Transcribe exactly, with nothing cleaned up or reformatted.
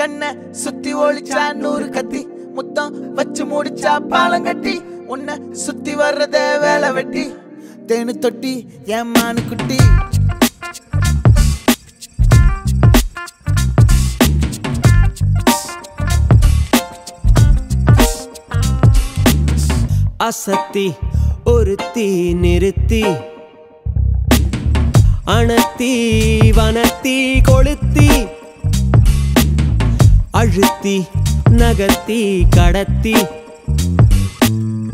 கண்ண சுத்தி ஒளிச்சா நூறு கத்தி முத்தம் வச்சு முடிச்சா பாலங்கட்டி உன்னை சுத்தி வர்றத வேலை வெட்டி தேனு தொட்டி என் மானு குட்டி அசத்தி ஒருத்தி நிறுத்தி அணத்தி வனத்தி கொளுத்தி அழுத்தி நகர்த்தி கடத்தி